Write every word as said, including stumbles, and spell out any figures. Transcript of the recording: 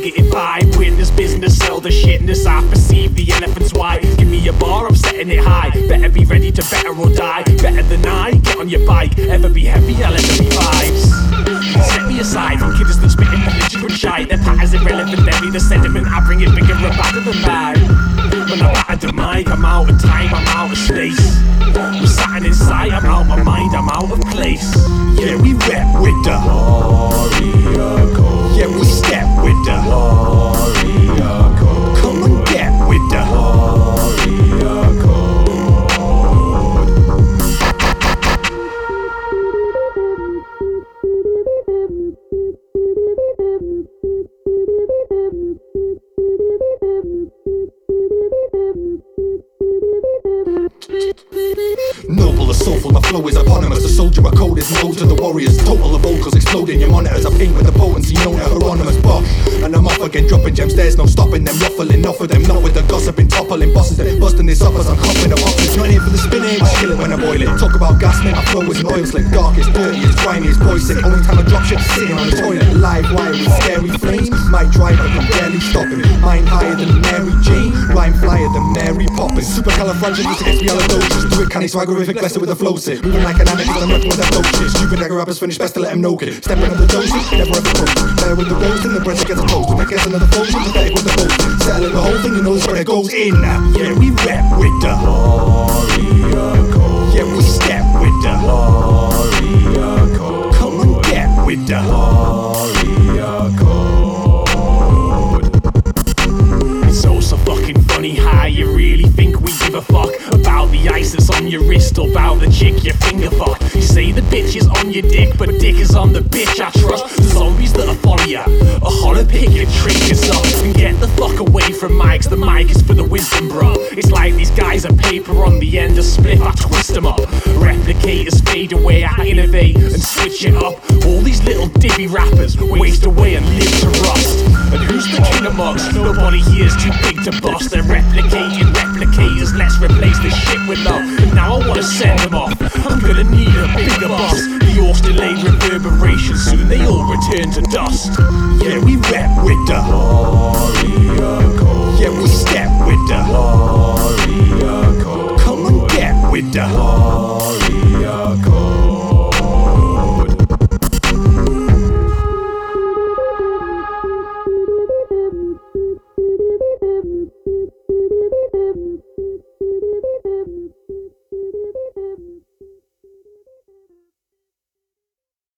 negative vibe. Witness business, sell the shitness. I perceive the elephant's why. Give me a bar, I'm setting it high. Better be ready to better or die. Better than I, get on your bike. Ever be heavy, I'll ever be vibes. Set me aside from kids that spitting belligerent shite. Their patterns irrelevant, they be the sediment. I bring it bigger and badder than mine. When I batter the mic, I'm out of time, I'm out of space. I'm sat inside, I'm out my mind, I'm out of place. Yeah, we rep with the warrior code. Yeah, we step with the warrior code. Come and get with the warrior code. Noble or soulful, my flow is eponymous. The soldier, my code is no to the warriors. Total of vocals exploding your monitors. I paint with the potency known as Hieronymus Bosch. And I'm off again, dropping gems. There's no stopping them, ruffling off of them. Not with the gossiping, toppling bosses. Them busting this up as I'm coughing up options. Not here for the spinning, I kill it when I boil it. Talk about gas, man, my flow is an oil slick. Darkest, dirtiest, grimiest, poison. Only time I drop shit, sitting on the toilet. Live wire with scary flames. My driver can barely stop him. Mind higher than Mary Jane. Rhyme flyer than Mary Poppins. Supercalifragilisticexpialidocious. Do it canny swaggerific, blessed with a flow sit. Moving like an addict, I'm working with that flow shit. Stupid nigga rappers finish, best to let him know kid. Stepping on the dosage, never ever close. Bear with the rose and the bread that gets close. When I get another fold, pathetic with the boat. Settling the whole thing, you know this where it goes in. Yeah, we rap with the warrior code. Yeah, we step with the warrior code. Come and get with the warrior code. It's so so fucking funny how you really think we give a fuck about the ice that's on your wrist or about the chick your finger fuck. You say the bitch is on your dick, but dick is on the bitch. I trust the zombies that'll follow ya. A holler pick and trick us up and get the fuck away from mics. The mic is for the wisdom, bro. It's like these guys are paper on the end of spliff. I twist them up. Replicators fade away. I innovate and switch it up. All these little divvy rappers waste away and live to rust. And who's the king amongst? Nobody here's too big to bust. They're replicating replicators. Let's replace this shit with love. And now I wanna send them off. I'm gonna need a bigger bus. The orcs delayed reverberation. Soon they all return to dust. Yeah, we rap with the warrior code. Yeah, we step with the warrior code. Come and get with the warrior code.